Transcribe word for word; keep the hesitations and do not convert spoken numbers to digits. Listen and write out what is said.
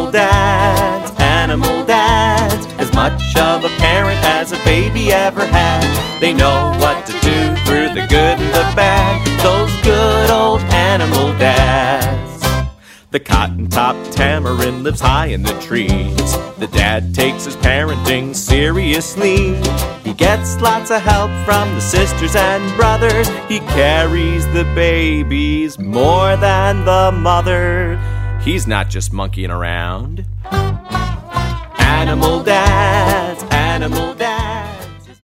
Animal dads, animal dads, as much of a parent as a baby ever had. They know what to do through the good and the bad, those good old animal dads. The cotton-top tamarin lives high in the trees. The dad takes his parenting seriously. He gets lots of help from the sisters and brothers. He carries the babies more than the mother. He's not just monkeying around. Animal dads, animal dads.